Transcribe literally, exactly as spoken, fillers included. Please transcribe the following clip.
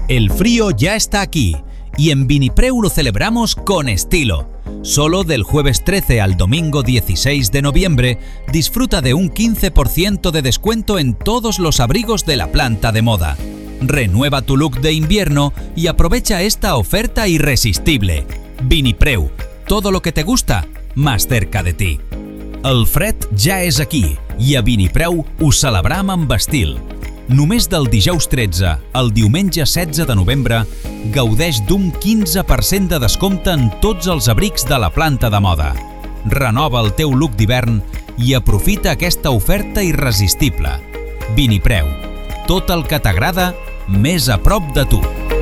El frío ya está aquí y en Vinipreu lo celebramos con estilo. Solo del jueves trece al domingo dieciséis de noviembre disfruta de un quince por ciento de descuento en todos los abrigos de la planta de moda. Renueva tu look de invierno y aprovecha esta oferta irresistible. Vinipreu, todo lo que te gusta, más cerca de ti. El fred ja és aquí i a Vinipreu ho celebram amb estil. Només del dijous tretze al diumenge setze de novembre gaudeix d'un quinze per cent de descompte en tots els abrics de la planta de moda. Renova el teu look d'hivern i aprofita aquesta oferta irresistible. Vinipreu, tot el que t'agrada més a prop de tu.